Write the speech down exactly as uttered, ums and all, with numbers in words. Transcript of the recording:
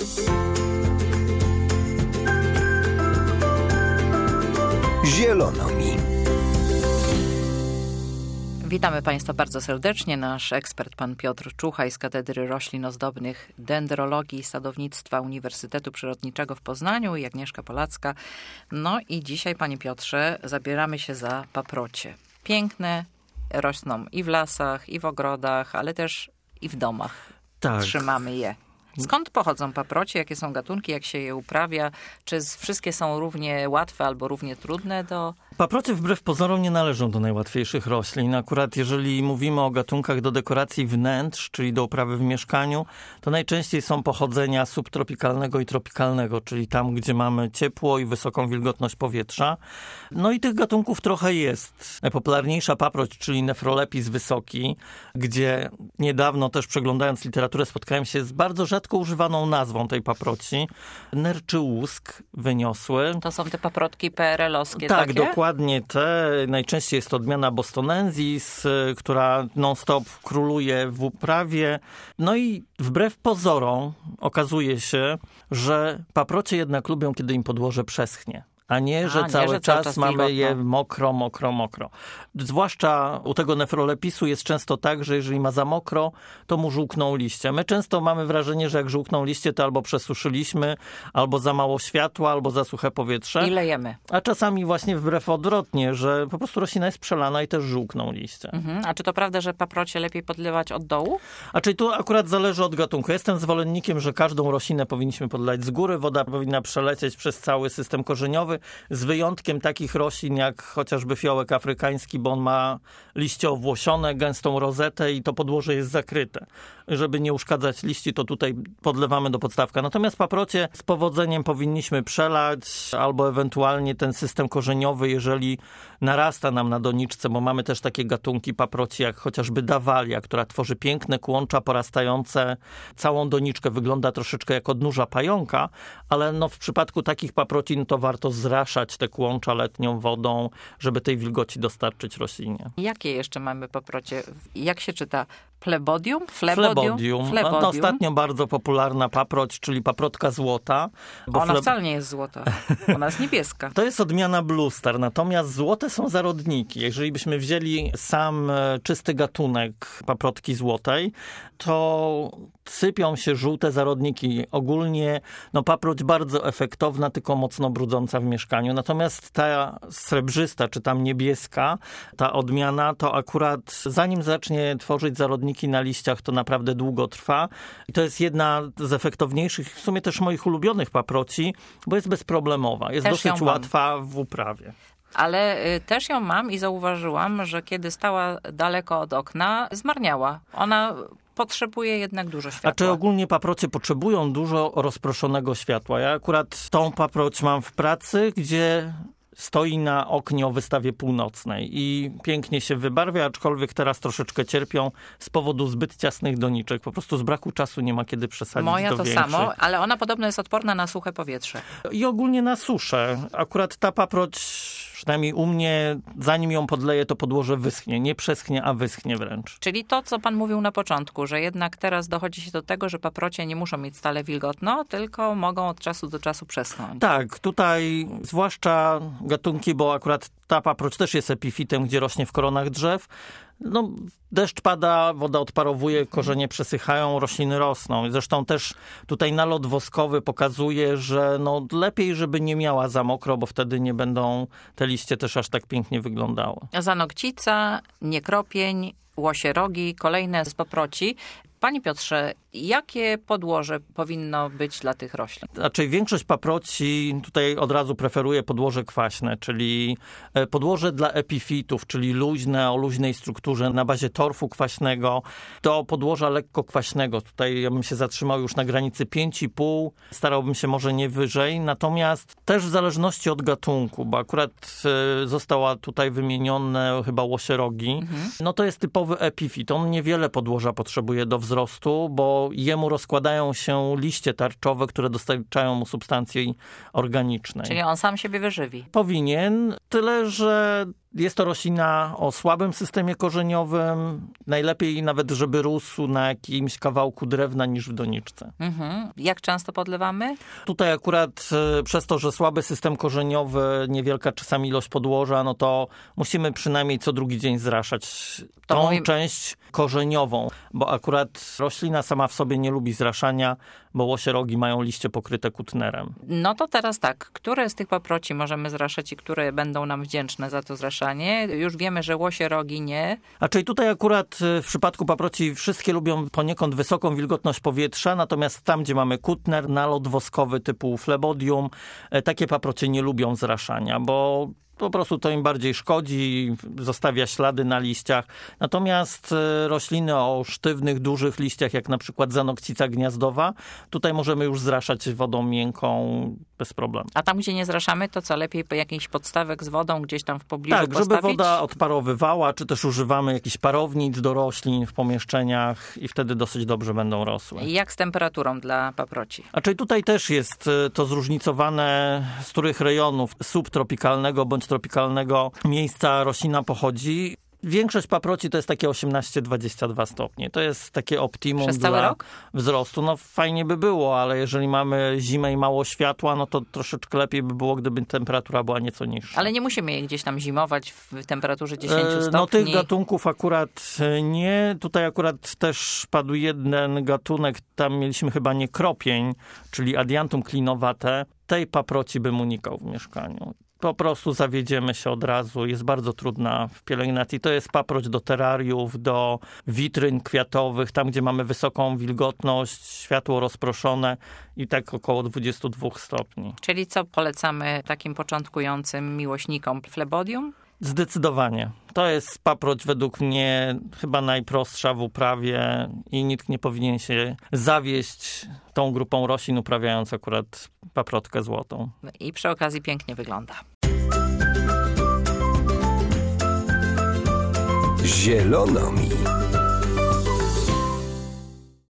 Zielono mi. Witamy Państwa bardzo serdecznie. Nasz ekspert, pan Piotr Czuchaj z Katedry Roślin Ozdobnych, Dendrologii i Sadownictwa Uniwersytetu Przyrodniczego w Poznaniu i Agnieszka Polacka. No i dzisiaj, panie Piotrze, zabieramy się za paprocie. Piękne, rosną i w lasach, i w ogrodach, ale też i w domach. Tak. Trzymamy je. Skąd pochodzą paprocie? Jakie są gatunki? Jak się je uprawia? Czy wszystkie są równie łatwe albo równie trudne do... Paprocie wbrew pozorom nie należą do najłatwiejszych roślin. Akurat jeżeli mówimy o gatunkach do dekoracji wnętrz, czyli do uprawy w mieszkaniu, to najczęściej są pochodzenia subtropikalnego i tropikalnego, czyli tam, gdzie mamy ciepło i wysoką wilgotność powietrza. No i tych gatunków trochę jest. Najpopularniejsza paproć, czyli Nephrolepis wysoki, gdzie niedawno też przeglądając literaturę spotkałem się z bardzo rzadko używaną nazwą tej paproci. Nerczy łusk wyniosły. To są te paprotki P R L-owskie tak, takie? Dokładnie te. Najczęściej jest to odmiana bostonensis, która non-stop króluje w uprawie. No i wbrew pozorom okazuje się, że paprocie jednak lubią, kiedy im podłoże przeschnie. A nie, że, A, nie, cały, że czas cały czas mamy wilgotno. je mokro, mokro, mokro. Zwłaszcza u tego nefrolepisu jest często tak, że jeżeli ma za mokro, to mu żółkną liście. My często mamy wrażenie, że jak żółkną liście, to albo przesuszyliśmy, albo za mało światła, albo za suche powietrze. I lejemy. A czasami właśnie wbrew odwrotnie, że po prostu roślina jest przelana i też żółkną liście. Mhm. A czy to prawda, że paprocie lepiej podlewać od dołu? A czyli tu akurat zależy od gatunku. Jestem zwolennikiem, że każdą roślinę powinniśmy podlać z góry. Woda powinna przelecieć przez cały system korzeniowy, z wyjątkiem takich roślin jak chociażby fiołek afrykański, bo on ma liście owłosione, gęstą rozetę i to podłoże jest zakryte. Żeby nie uszkadzać liści, to tutaj podlewamy do podstawka. Natomiast paprocie z powodzeniem powinniśmy przelać albo ewentualnie ten system korzeniowy, jeżeli narasta nam na doniczce, bo mamy też takie gatunki paproci jak chociażby dawalia, która tworzy piękne kłącza porastające całą doniczkę. Wygląda troszeczkę jak odnóża pająka, ale no w przypadku takich paproci no to warto zraszać te kłącza letnią wodą, żeby tej wilgoci dostarczyć roślinie. Jakie jeszcze mamy paprocie? Jak się czyta? Plebodium? Flebodium? Flebodium. Flebodium. No, ostatnio bardzo popularna paproć, czyli paprotka złota. Bo Ona fleb... wcale nie jest złota. Ona jest niebieska. To jest odmiana Blue Star, natomiast złote są zarodniki. Jeżeli byśmy wzięli sam czysty gatunek paprotki złotej, to sypią się żółte zarodniki. Ogólnie no, paproć bardzo efektowna, tylko mocno brudząca w mieszkaniu. Natomiast ta srebrzysta, czy tam niebieska, ta odmiana, to akurat zanim zacznie tworzyć zarodniki na liściach, to naprawdę długo trwa. I to jest jedna z efektowniejszych, w sumie też moich ulubionych paproci, bo jest bezproblemowa. Jest Też dosyć ją łatwa w uprawie. Ale y, też ją mam i zauważyłam, że kiedy stała daleko od okna, zmarniała. Ona potrzebuje jednak dużo światła. A czy ogólnie paprocie potrzebują dużo rozproszonego światła? Ja akurat tą paproć mam w pracy, gdzie stoi na oknie o wystawie północnej i pięknie się wybarwia, aczkolwiek teraz troszeczkę cierpią z powodu zbyt ciasnych doniczek. Po prostu z braku czasu nie ma kiedy przesadzić Moja do to większych. samo, ale ona podobno jest odporna na suche powietrze. I ogólnie na suszę. Akurat ta paproć, przynajmniej u mnie, zanim ją podleję, to podłoże wyschnie. Nie przeschnie, a wyschnie wręcz. Czyli to, co pan mówił na początku, że jednak teraz dochodzi się do tego, że paprocie nie muszą mieć stale wilgotno, tylko mogą od czasu do czasu przeschnąć. Tak, tutaj zwłaszcza gatunki, bo akurat ta paproć też jest epifitem, gdzie rośnie w koronach drzew. No, deszcz pada, woda odparowuje, korzenie przesychają, rośliny rosną. Zresztą też tutaj nalot woskowy pokazuje, że no lepiej, żeby nie miała za mokro, bo wtedy nie będą te liście też aż tak pięknie wyglądały. Zanokcica, niekropień, łosierogi, kolejne z paproci. Panie Piotrze, jakie podłoże powinno być dla tych roślin? Znaczy większość paproci tutaj od razu preferuje podłoże kwaśne, czyli podłoże dla epifitów, czyli luźne, o luźnej strukturze na bazie torfu kwaśnego, do podłoża lekko kwaśnego. Tutaj ja bym się zatrzymał już na granicy pięć i pół, starałbym się może nie wyżej, natomiast też w zależności od gatunku, bo akurat została tutaj wymienione chyba łosierogi, mhm. no to jest typowy epifit. On niewiele podłoża potrzebuje do wzrostu, bo jemu rozkładają się liście tarczowe, które dostarczają mu substancji organicznej. Czyli on sam siebie wyżywi. Powinien, tyle że Jest to roślina o słabym systemie korzeniowym. Najlepiej nawet, żeby rósł na jakimś kawałku drewna niż w doniczce. Mhm. Jak często podlewamy? Tutaj akurat e, przez to, że słaby system korzeniowy, niewielka czasami ilość podłoża, no to musimy przynajmniej co drugi dzień zraszać To tą mówimy- część korzeniową, bo akurat roślina sama w sobie nie lubi zraszania, bo łosie rogi mają liście pokryte kutnerem. No to teraz tak, które z tych paproci możemy zraszać i które będą nam wdzięczne za to zraszanie? Już wiemy, że łosie rogi nie. A czyli tutaj akurat w przypadku paproci wszystkie lubią poniekąd wysoką wilgotność powietrza, natomiast tam, gdzie mamy kutner, nalot woskowy typu flebodium, takie paprocie nie lubią zraszania, bo po prostu to im bardziej szkodzi, zostawia ślady na liściach. Natomiast rośliny o sztywnych, dużych liściach, jak na przykład zanokcica gniazdowa, tutaj możemy już zraszać wodą miękką bez problemu. A tam, gdzie nie zraszamy, to co, lepiej jakiś podstawek z wodą gdzieś tam w pobliżu Tak, postawić? żeby woda odparowywała, czy też używamy jakichś parownic do roślin w pomieszczeniach i wtedy dosyć dobrze będą rosły. I jak z temperaturą dla paproci? A czyli tutaj też jest to zróżnicowane, z których rejonów subtropikalnego bądź tropikalnego miejsca roślina pochodzi. Większość paproci to jest takie osiemnaście dwadzieścia dwa stopnie. To jest takie optimum Przez cały dla rok? wzrostu. No fajnie by było, ale jeżeli mamy zimę i mało światła, no to troszeczkę lepiej by było, gdyby temperatura była nieco niższa. Ale nie musimy je gdzieś tam zimować w temperaturze dziesięć E, stopni. No tych gatunków akurat nie. Tutaj akurat też padł jeden gatunek, tam mieliśmy chyba niekropień, czyli Adiantum klinowate. Tej paproci bym unikał w mieszkaniu. Po prostu zawiedziemy się od razu. Jest bardzo trudna w pielęgnacji. To jest paproć do terrariów, do witryn kwiatowych, tam gdzie mamy wysoką wilgotność, światło rozproszone i tak około dwadzieścia dwa stopni. Czyli co polecamy takim początkującym miłośnikom? Flebodium? Zdecydowanie. To jest paproć według mnie chyba najprostsza w uprawie i nikt nie powinien się zawieść tą grupą roślin, uprawiając akurat paprotkę złotą. I przy okazji pięknie wygląda. Zielono mi.